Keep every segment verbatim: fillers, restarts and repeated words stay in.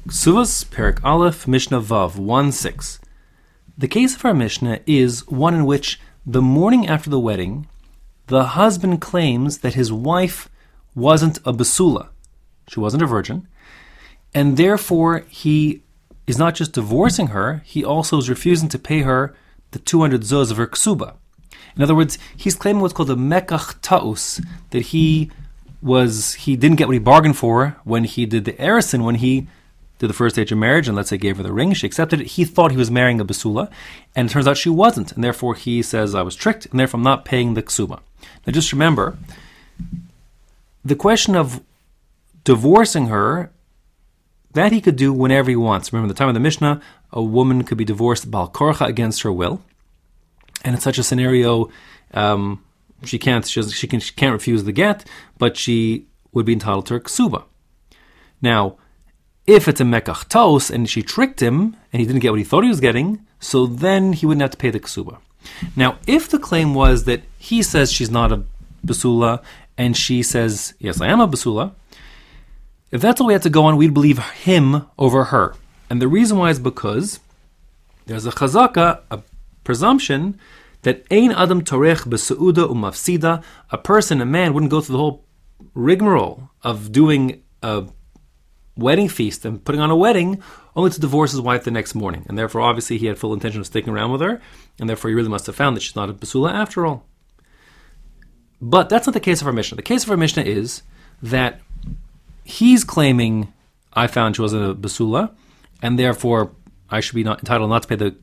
Ksuvos, Perik Aleph, Mishnah Vav, one six. The case of our Mishnah is one in which the morning after the wedding, the husband claims that his wife wasn't a basula. She wasn't a virgin. And therefore, he is not just divorcing her, he also is refusing to pay her the two hundred zuz of her ksuba. In other words, he's claiming what's called a mekach ta'us, that he was he didn't get what he bargained for when he did the erison, when he did the first stage of marriage, and let's say gave her the ring, she accepted it. He thought he was marrying a basula, and it turns out she wasn't, and therefore he says, I was tricked, and therefore I'm not paying the ksuba. Now just remember, the question of divorcing her, that he could do whenever he wants. Remember, at the time of the Mishnah, a woman could be divorced bal korcha against her will, and in such a scenario, um, she can't she, she, can, she can't refuse the get, but she would be entitled to her ksuba. Now, if it's a mekach taos and she tricked him and he didn't get what he thought he was getting, so then he wouldn't have to pay the ksuba. Now, if the claim was that he says she's not a basula and she says, yes, I am a basula, if that's all we had to go on, we'd believe him over her. And the reason why is because there's a chazaka, a presumption, that ein adam torech beseuda umafsida, a person, a man, wouldn't go through the whole rigmarole of doing a wedding feast and putting on a wedding only to divorce his wife the next morning. And therefore, obviously, he had full intention of sticking around with her, and therefore he really must have found that she's not a basula after all. But that's not the case of our Mishnah. The case of our Mishnah is that he's claiming, I found she wasn't a basula, and therefore I should be not entitled not to pay the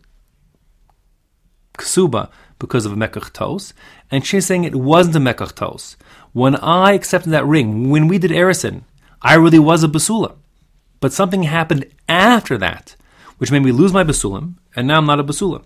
ksuba because of a mekach tos, and she's saying it wasn't a mekach tos. When I accepted that ring, when we did erison, I really was a basula. But something happened after that, which made me lose my basulim, and now I'm not a basula.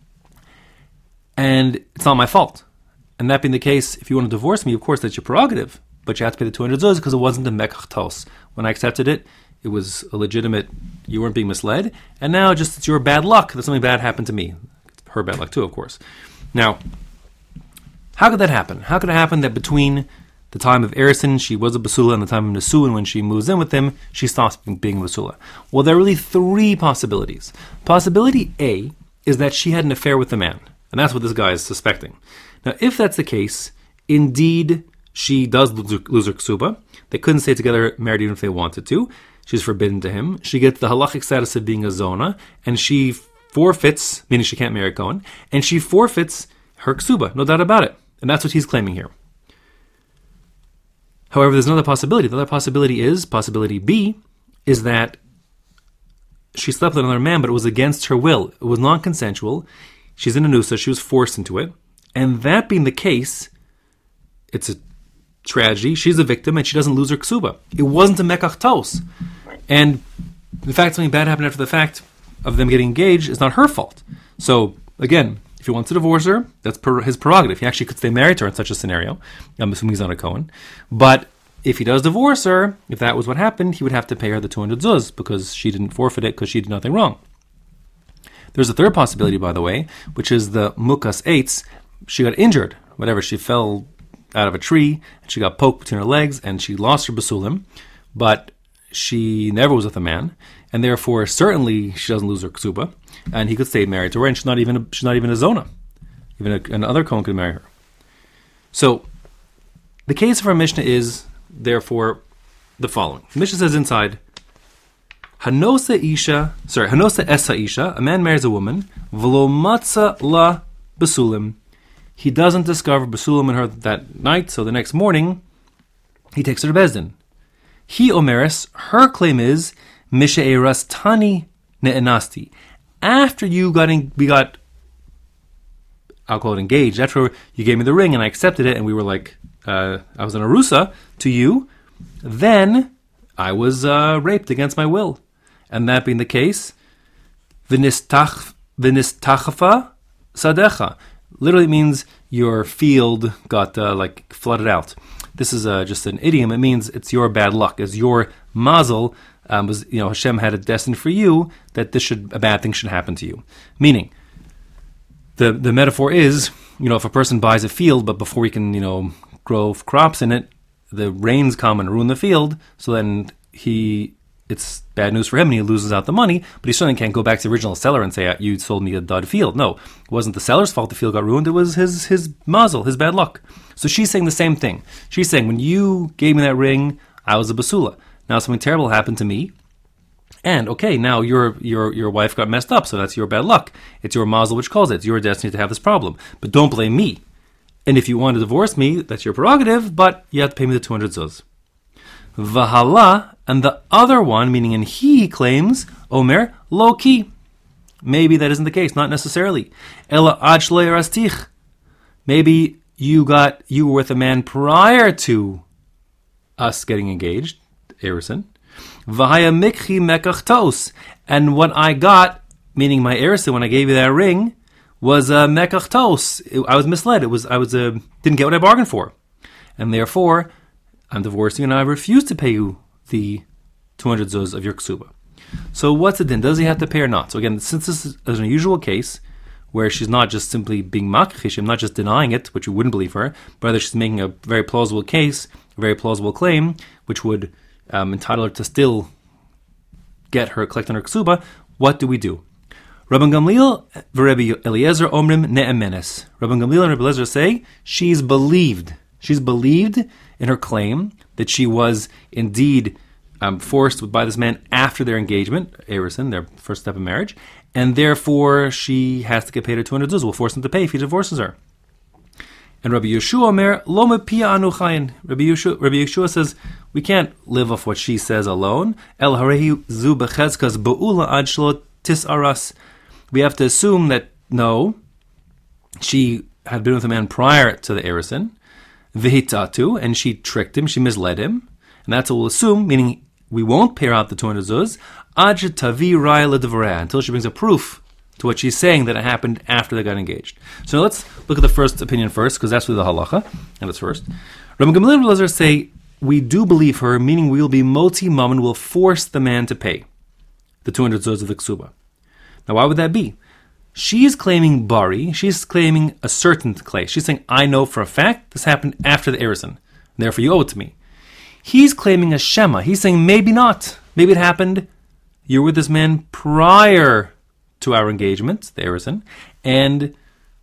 And it's not my fault. And that being the case, if you want to divorce me, of course, that's your prerogative, but you have to pay the two hundred zuz because it wasn't a mekach tos. When I accepted it, it was a legitimate, you weren't being misled, and now just it's your bad luck that something bad happened to me. It's her bad luck too, of course. Now, how could that happen? How could it happen that between the time of erison, she was a basula, and the time of nesuin, when she moves in with him, she stops being a basula? Well, there are really three possibilities. Possibility A is that she had an affair with the man, and that's what this guy is suspecting. Now, if that's the case, indeed, she does lose her, lose her ksuba. They couldn't stay together married even if they wanted to. She's forbidden to him. She gets the halachic status of being a zona, and she forfeits, meaning she can't marry a Kohen, and she forfeits her ksuba, no doubt about it. And that's what he's claiming here. However, there's another possibility. The other possibility is, possibility B, is that she slept with another man, but it was against her will. It was non-consensual. She's in a nusa, she was forced into it. And that being the case, it's a tragedy. She's a victim, and she doesn't lose her ksuba. It wasn't a mekach tos. And the fact something bad happened after the fact of them getting engaged is not her fault. So, again, if he wants to divorce her, that's per his prerogative. He actually could stay married to her in such a scenario. I'm assuming he's not a Kohen. But if he does divorce her, if that was what happened, he would have to pay her the two hundred zuz because she didn't forfeit it because she did nothing wrong. There's a third possibility, by the way, which is the mukas eitz. She got injured, whatever. She fell out of a tree, and she got poked between her legs, and she lost her basulim, but she never was with a man, and therefore certainly she doesn't lose her ksuba, and he could stay married to her, and she's not even a, she's not even a zona. Even a, another Kohen could marry her. So the case of our Mishnah is therefore the following. The Mishnah says inside, Hanosa isha, sorry, Hanosa esa isha, a man marries a woman, v'lo matza la basulim. He doesn't discover basulim in her that night, so the next morning he takes her to Bezdin. He omeres, her claim is mishe'eras tani ne'enasti. After you got in, we got, I'll call it engaged. After you gave me the ring and I accepted it, and we were like, uh, I was an arusa to you. Then I was uh, raped against my will, and that being the case, v'nistach v'nistachafa sadecha. Literally means your field got uh, like flooded out. This is uh, just an idiom. It means it's your bad luck. As your mazel um, was, you know, Hashem had it destined for you that this should a bad thing should happen to you. Meaning, the the metaphor is, you know, if a person buys a field, but before he can, you know, grow crops in it, the rains come and ruin the field. So then he it's bad news for him and he loses out the money, but he certainly can't go back to the original seller and say, you sold me a dud field. No, it wasn't the seller's fault the field got ruined. It was his his mazel, his bad luck. So she's saying the same thing. She's saying, when you gave me that ring, I was a basula. Now something terrible happened to me. And, okay, now your your your wife got messed up, so that's your bad luck. It's your mazel which calls it. It's your destiny to have this problem. But don't blame me. And if you want to divorce me, that's your prerogative, but you have to pay me the two hundred zuz. Vahala, and the other one, meaning in he, claims, Omer, low key. Maybe that isn't the case, not necessarily. Ela ad shlo yarastich. Maybe you got, you were with a man prior to us getting engaged, Erison. Vahaya mikhi mekachtos. And what I got, meaning my Erison, when I gave you that ring, was a mekachtos. I was misled. It was, I was a, didn't get what I bargained for. And therefore, I'm divorcing you and I refuse to pay you the two hundred zuz of your ksuba. So what's the din? Does he have to pay or not? So again, since this is an unusual case where she's not just simply being makchishim, not just denying it, which you wouldn't believe her, but rather she's making a very plausible case, a very plausible claim, which would um, entitle her to still get her, collect on her ksuba, what do we do? Rabban Gamliel v'Rebbe Eliezer omrim ne'emenes. Rabban Gamliel and Rebbe Eliezer say she's believed. She's believed in her claim that she was indeed um, forced by this man after their engagement, Erison, their first step of marriage, and therefore she has to get paid her two hundred zuz. We'll force him to pay if he divorces her. And Rabbi Yeshua Omer, lo mepia anu chayin. Rabbi Yeshua, Rabbi Yeshua says, we can't live off what she says alone. El harehi zu bechezkas ba'ula ad shlo tisaras. We have to assume that, no, she had been with a man prior to the Erison, vihitatu, and she tricked him, she misled him, and that's what we'll assume, meaning we won't pay her out the two hundred zuz, ad tavi raya ledvraya, until she brings a proof to what she's saying that it happened after they got engaged. So let's look at the first opinion first, because that's really the halacha, and it's first. Rabbi Gamliel and Eliezer say, we do believe her, meaning we will be moti mammon, will force the man to pay the two hundred zuz of the ksuba. Now why would that be? She's claiming bari, she's claiming a certain clay. She's saying, I know for a fact this happened after the Erison, therefore you owe it to me. He's claiming a shema. He's saying, maybe not. Maybe it happened, you were with this man prior to our engagement, the Erison, and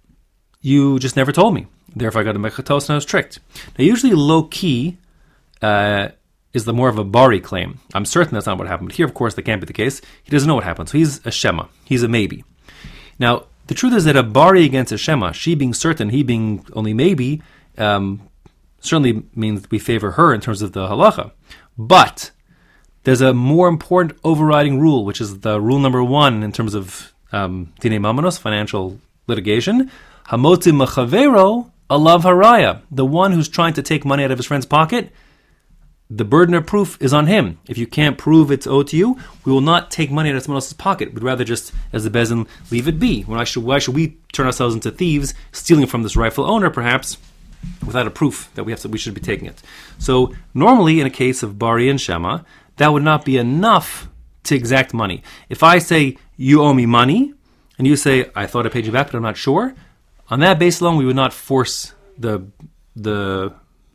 you just never told me. Therefore I got a mechatos and I was tricked. Now usually low-key uh, is the more of a bari claim. I'm certain that's not what happened, but here of course that can't be the case. He doesn't know what happened, so he's a shema. He's a maybe. Now, the truth is that a bari against a shema, she being certain, he being only maybe, um, certainly means we favor her in terms of the halacha. But there's a more important overriding rule, which is the rule number one in terms of um, dinei mamanos, financial litigation. Hamotzi machavero alav haraya. The one who's trying to take money out of his friend's pocket, the burden of proof is on him. If you can't prove it's owed to you, we will not take money out of someone else's pocket. We'd rather just, as the bezin, leave it be. Why should, why should we turn ourselves into thieves, stealing from this rightful owner, perhaps, without a proof that we have to, we should be taking it? So normally, in a case of bari and shema, that would not be enough to exact money. If I say, you owe me money, and you say, I thought I paid you back, but I'm not sure, on that base alone, we would not force the the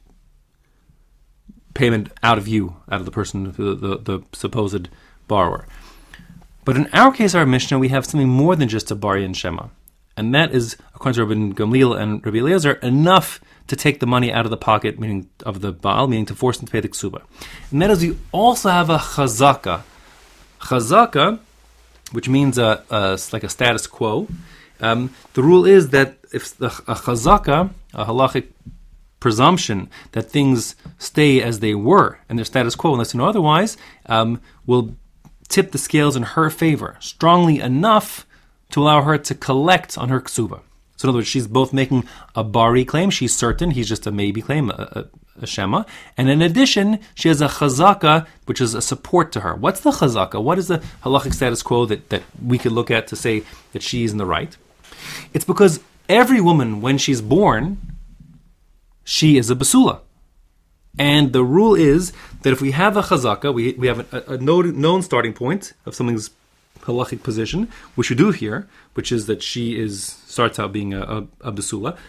payment out of you, out of the person, the, the, the supposed borrower. But in our case, our Mishnah, we have something more than just a bari and shema. And that is, according to Rabbi Gamliel and Rabbi Eliezer, enough to take the money out of the pocket, meaning of the Baal, meaning to force him to pay the ksuba. And that is, we also have a chazaka. Chazaka, which means a, a, like a status quo. Um, the rule is that if the, a chazaka, a halachic presumption that things stay as they were and their status quo, unless you know otherwise, um, will tip the scales in her favor strongly enough to allow her to collect on her ksuba. So in other words, she's both making a bari claim, she's certain, he's just a maybe claim, a, a, a shema, and in addition, she has a chazaka, which is a support to her. What's the chazaka? What is the halachic status quo that, that we could look at to say that she's in the right? It's because every woman, when she's born, she is a basula. And the rule is that if we have a chazaka, we we have a, a known, known starting point of something's halachic position, which we do here, which is that she is starts out being a, a, a basula.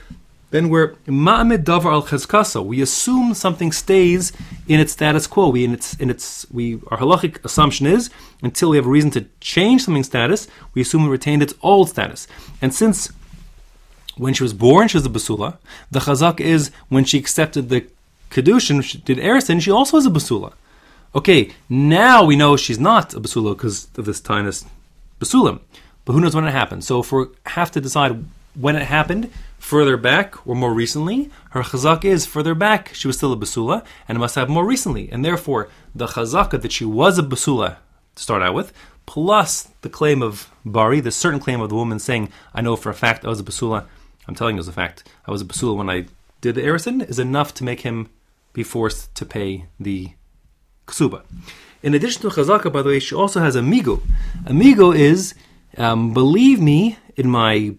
then we're ma'amid davar al chezkasa. We assume something stays in its status quo. We in its in its we our halachic assumption is until we have a reason to change something's status, we assume it retained its old status. And since when she was born, she was a basula, the chazak is when she accepted the kedushin, she did erisin, she also is a basula. Okay, now we know she's not a basula because of this tinus basulim. But who knows when it happened? So if we have to decide when it happened, further back or more recently, her chazaka is further back, she was still a basula, and it must have more recently. And therefore, the chazaka that she was a basula, to start out with, plus the claim of bari, the certain claim of the woman saying, I know for a fact I was a basula, I'm telling you as a fact, I was a basula when I did the erisin, is enough to make him be forced to pay the ksuba. In addition to chazaka, by the way, she also has amigo. Amigo is, um, believe me, in my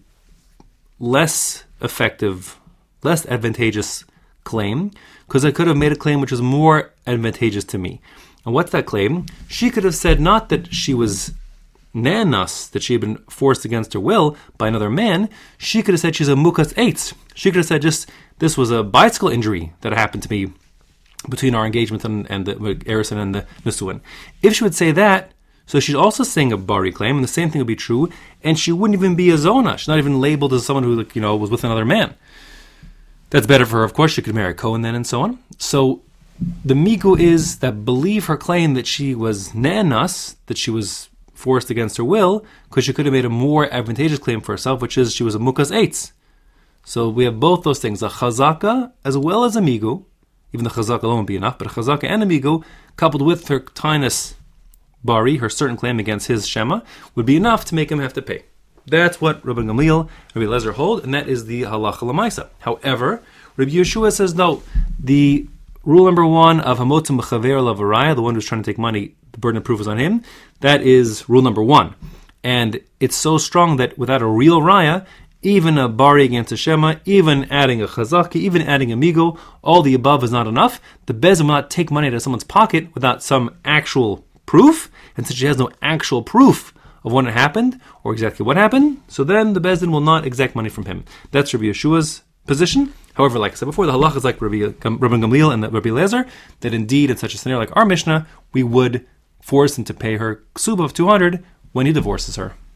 less effective, less advantageous claim, because I could have made a claim which was more advantageous to me. And what's that claim? She could have said not that she was nanas, that she had been forced against her will by another man. She could have said she's a mukas eitz. She could have said just, this was a bicycle injury that happened to me between our engagement and, and the erisin and the nisuin. If she would say that, so she's also saying a bari claim, and the same thing would be true, and she wouldn't even be a zona. She's not even labeled as someone who, you know, was with another man. That's better for her, of course. She could marry a Cohen then, and so on. So the migu is that believe her claim that she was nanas, that she was forced against her will, because she could have made a more advantageous claim for herself, which is she was a mukas eitz. So we have both those things, a chazaka as well as a migu. Even the chazaka alone would be enough, but a chazaka and a migu, coupled with her tinus bari, her certain claim against his shema, would be enough to make him have to pay. That's what Rabbi Gamliel and Rabbi Lezer hold, and that is the halacha l'maisa. However, Rabbi Yeshua says no. The rule number one of hamotzim b'chaver lavaraya, the one who's trying to take money, the burden of proof is on him. That is rule number one, and it's so strong that without a real raya, even a bari against a shema, even adding a chazaki, even adding a migo, all the above is not enough. The bezin will not take money out of someone's pocket without some actual proof, and since she has no actual proof of when it happened or exactly what happened, so then the Bezdin will not exact money from him. That's Rabbi Yeshua's position. However, like I said before, the halach is like Rabbi, Rabbi Gamliel and Rabbi Lezer, that indeed in such a scenario like our Mishnah, we would force him to pay her ksuba of two hundred when he divorces her.